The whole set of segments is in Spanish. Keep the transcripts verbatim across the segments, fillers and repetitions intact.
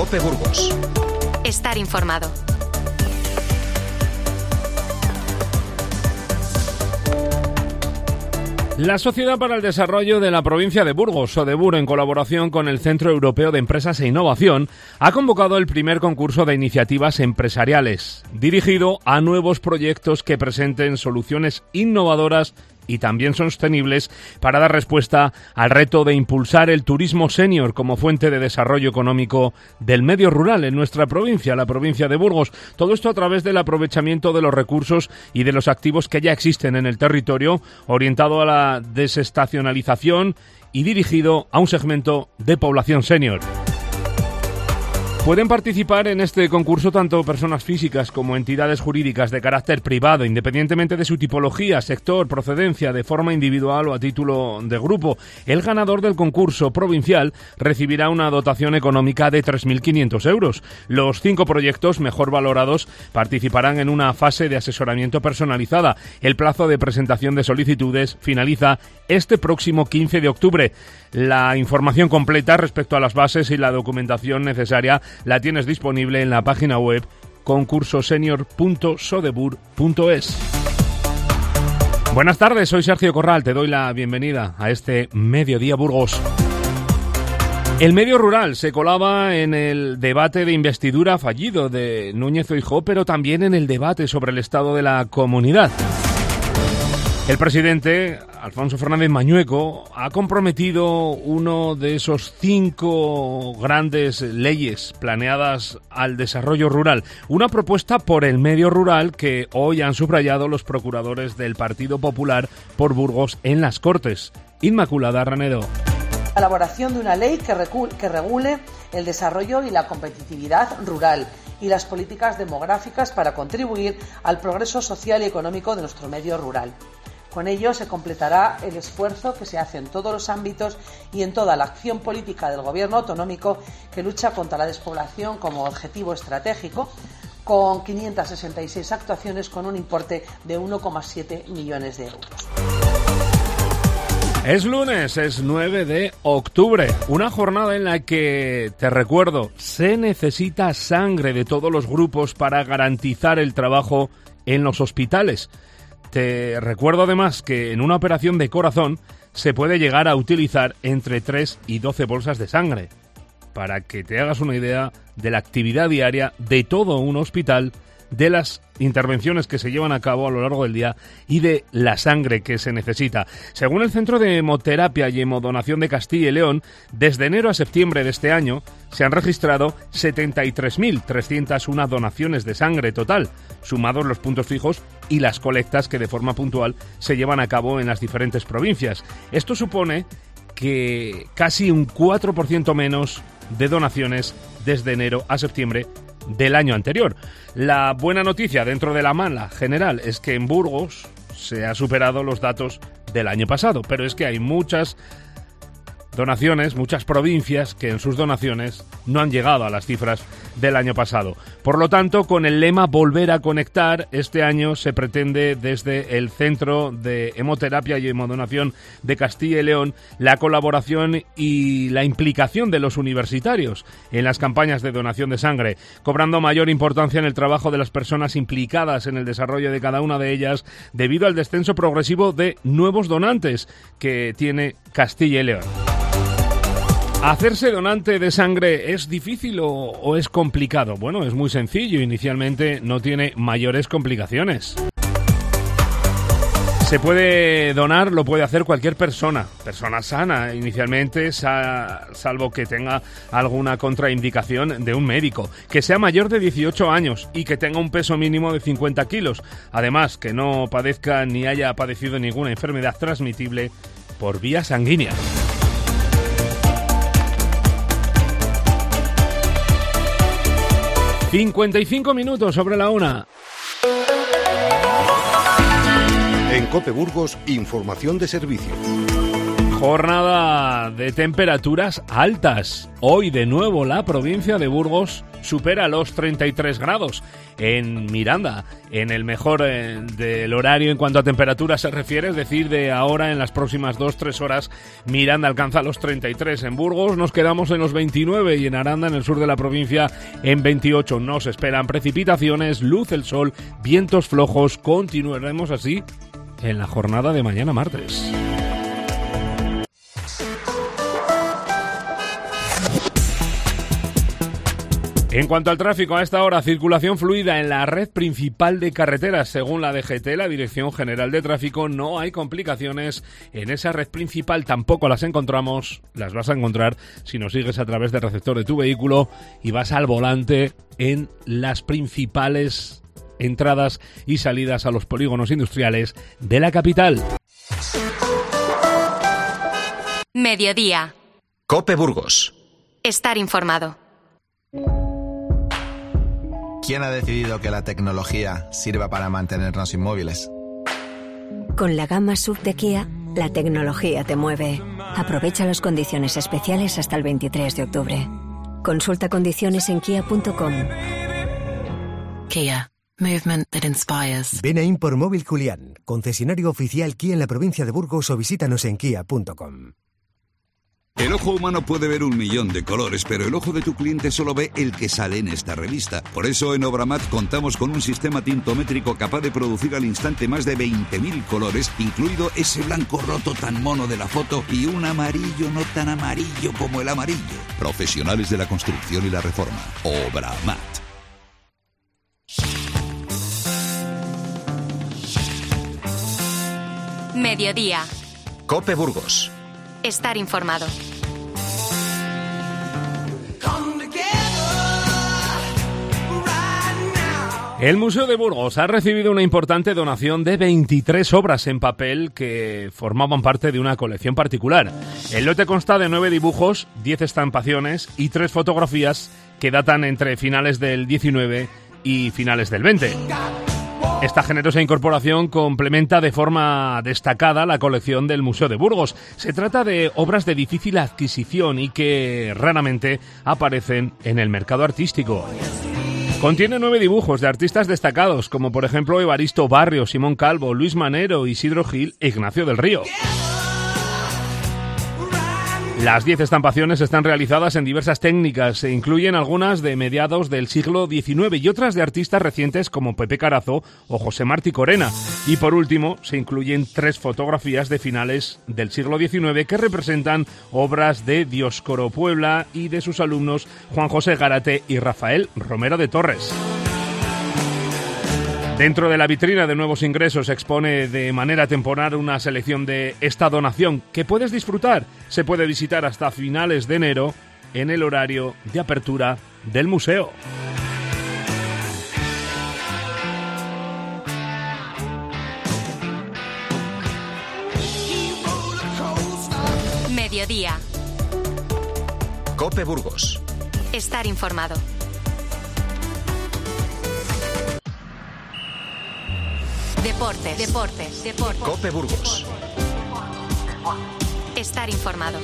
COPE Burgos. Estar informado. La Sociedad para el Desarrollo de la Provincia de Burgos, Sodebur, en colaboración con el Centro Europeo de Empresas e Innovación, ha convocado el primer concurso de iniciativas empresariales, dirigido a nuevos proyectos que presenten soluciones innovadoras y también sostenibles para dar respuesta al reto de impulsar el turismo senior como fuente de desarrollo económico del medio rural en nuestra provincia, la provincia de Burgos. Todo esto a través del aprovechamiento de los recursos y de los activos que ya existen en el territorio, orientado a la desestacionalización y dirigido a un segmento de población senior. Pueden participar en este concurso tanto personas físicas como entidades jurídicas de carácter privado, independientemente de su tipología, sector, procedencia, de forma individual o a título de grupo. El ganador del concurso provincial recibirá una dotación económica de tres mil quinientos euros. Los cinco proyectos mejor valorados participarán en una fase de asesoramiento personalizada. El plazo de presentación de solicitudes finaliza este próximo quince de octubre. La información completa respecto a las bases y la documentación necesaria la tienes disponible en la página web concurso senior punto sodebur punto es. Buenas tardes, soy Sergio Corral, te doy la bienvenida a este Mediodía Burgos. El medio rural se colaba en el debate de investidura fallido de Núñez Feijóo, pero también en el debate sobre el estado de la comunidad. El presidente, Alfonso Fernández Mañueco, ha comprometido uno de esos cinco grandes leyes planeadas al desarrollo rural. Una propuesta por el medio rural que hoy han subrayado los procuradores del Partido Popular por Burgos en las Cortes. Inmaculada Ranedo. La elaboración de una ley que, recu- que regule el desarrollo y la competitividad rural y las políticas demográficas para contribuir al progreso social y económico de nuestro medio rural. Con ello se completará el esfuerzo que se hace en todos los ámbitos y en toda la acción política del Gobierno autonómico que lucha contra la despoblación como objetivo estratégico, con quinientas sesenta y seis actuaciones con un importe de uno coma siete millones de euros. Es lunes, es nueve de octubre, una jornada en la que, te recuerdo, se necesita sangre de todos los grupos para garantizar el trabajo en los hospitales. Te recuerdo además que en una operación de corazón se puede llegar a utilizar entre tres y doce bolsas de sangre, para que te hagas una idea de la actividad diaria de todo un hospital, de las intervenciones que se llevan a cabo a lo largo del día y de la sangre que se necesita. Según el Centro de Hemoterapia y Hemodonación de Castilla y León, desde enero a septiembre de este año se han registrado setenta y tres mil trescientas una donaciones de sangre total, sumados los puntos fijos y las colectas que de forma puntual se llevan a cabo en las diferentes provincias. Esto supone que casi un cuatro por ciento menos de donaciones desde enero a septiembre del año anterior. La buena noticia dentro de la mala general es que en Burgos se ha superado los datos del año pasado, pero es que hay muchas donaciones, muchas provincias que en sus donaciones no han llegado a las cifras del año pasado. Por lo tanto, con el lema Volver a Conectar, este año se pretende desde el Centro de Hemoterapia y Hemodonación de Castilla y León la colaboración y la implicación de los universitarios en las campañas de donación de sangre, cobrando mayor importancia en el trabajo de las personas implicadas en el desarrollo de cada una de ellas debido al descenso progresivo de nuevos donantes que tiene Castilla y León. ¿Hacerse donante de sangre es difícil o, o es complicado? Bueno, es muy sencillo. Inicialmente no tiene mayores complicaciones. Se puede donar, lo puede hacer cualquier persona, persona sana inicialmente, sa- salvo que tenga alguna contraindicación de un médico, que sea mayor de dieciocho años y que tenga un peso mínimo de cincuenta kilos. Además, que no padezca ni haya padecido ninguna enfermedad transmitible por vía sanguínea. cincuenta y cinco minutos sobre la una. En COPE Burgos, información de servicio. Jornada de temperaturas altas. Hoy de nuevo la provincia de Burgos supera los treinta y tres grados. En Miranda, en el mejor eh, del horario en cuanto a temperatura se refiere, es decir, de ahora en las próximas dos tres horas, Miranda alcanza los treinta y tres. En Burgos nos quedamos en los veintinueve y en Aranda, en el sur de la provincia, en veintiocho. Nos esperan precipitaciones, luz el sol, vientos flojos. Continuaremos así en la jornada de mañana martes. En cuanto al tráfico, a esta hora, circulación fluida en la red principal de carreteras. Según la D G T, la Dirección General de Tráfico, no hay complicaciones en esa red principal. Tampoco las encontramos, las vas a encontrar si nos sigues a través del receptor de tu vehículo y vas al volante en las principales entradas y salidas a los polígonos industriales de la capital. Mediodía. COPE Burgos. Estar informado. ¿Quién ha decidido que la tecnología sirva para mantenernos inmóviles? Con la gama S U V de Kia, la tecnología te mueve. Aprovecha las condiciones especiales hasta el veintitrés de octubre. Consulta condiciones en kia punto com. Kia. Movement that inspires. Ven a Import Móvil Julián, concesionario oficial Kia en la provincia de Burgos, o visítanos en kia punto com. El ojo humano puede ver un millón de colores, pero el ojo de tu cliente solo ve el que sale en esta revista. Por eso en Obramat contamos con un sistema tintométrico capaz de producir al instante más de veinte mil colores, incluido ese blanco roto tan mono de la foto y un amarillo no tan amarillo como el amarillo. Profesionales de la construcción y la reforma. Obramat. Mediodía. COPE Burgos. Estar informado. El Museo de Burgos ha recibido una importante donación de veintitrés obras en papel que formaban parte de una colección particular. El lote consta de nueve dibujos, diez estampaciones y tres fotografías que datan entre finales del diecinueve y finales del veinte. Esta generosa incorporación complementa de forma destacada la colección del Museo de Burgos. Se trata de obras de difícil adquisición y que raramente aparecen en el mercado artístico. Contiene nueve dibujos de artistas destacados, como por ejemplo Evaristo Barrio, Simón Calvo, Luis Manero, Isidro Gil e Ignacio del Río. Las diez estampaciones están realizadas en diversas técnicas e incluyen algunas de mediados del siglo diecinueve y otras de artistas recientes como Pepe Carazo o José Martí Corena. Y por último, se incluyen tres fotografías de finales del siglo diecinueve que representan obras de Dioscoro Puebla y de sus alumnos Juan José Gárate y Rafael Romero de Torres. Dentro de la vitrina de nuevos ingresos se expone de manera temporal una selección de esta donación que puedes disfrutar. Se puede visitar hasta finales de enero en el horario de apertura del museo. Mediodía. COPE Burgos. Estar informado. Deportes, deportes, deportes. COPE Burgos. Estar informado.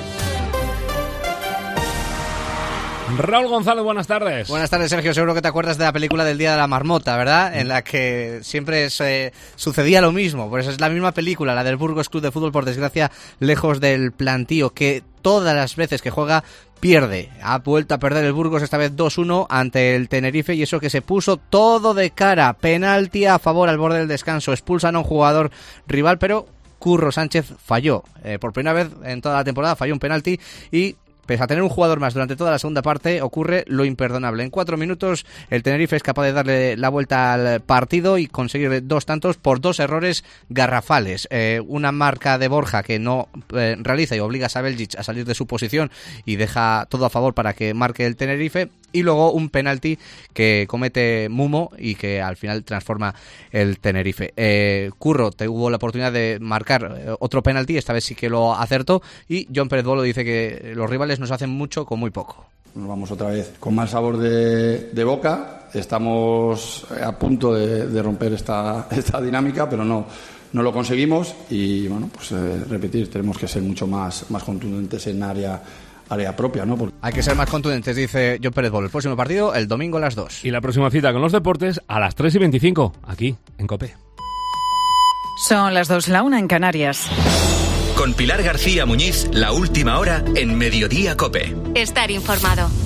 Raúl González, buenas tardes. Buenas tardes, Sergio. Seguro que te acuerdas de la película del Día de la Marmota, ¿verdad? En la que siempre se sucedía lo mismo. Pues es la misma película, la del Burgos Club de Fútbol, por desgracia, lejos del plantío, que todas las veces que juega pierde. Ha vuelto a perder el Burgos, esta vez dos uno ante el Tenerife, y eso que se puso todo de cara. Penalti a favor al borde del descanso. Expulsan a un jugador rival, pero Curro Sánchez falló. Eh, por primera vez en toda la temporada falló un penalti y, pese a tener un jugador más durante toda la segunda parte, ocurre lo imperdonable. En cuatro minutos el Tenerife es capaz de darle la vuelta al partido y conseguir dos tantos por dos errores garrafales. Eh, una marca de Borja que no eh, realiza y obliga a Sabeljic a salir de su posición y deja todo a favor para que marque el Tenerife. Y luego un penalti que comete Mumo y que al final transforma el Tenerife. Eh, Curro tuvo la oportunidad de marcar eh, otro penalti, esta vez sí que lo acertó, y John Pérez Bolo dice que los rivales nos hacen mucho con muy poco. Nos vamos otra vez con mal sabor de, de boca. Estamos a punto de, de romper esta, esta dinámica, pero no, no lo conseguimos. Y bueno, pues eh, repetir, tenemos que ser mucho más, más contundentes en área área propia, ¿no? Porque... Hay que ser más contundentes, dice John Pérez Bolo. El próximo partido, el domingo a las dos. Y la próxima cita con los deportes a las tres y veinticinco, aquí en COPE. Son las dos, la una en Canarias. Con Pilar García Muñiz, la última hora en Mediodía COPE. Estar informado.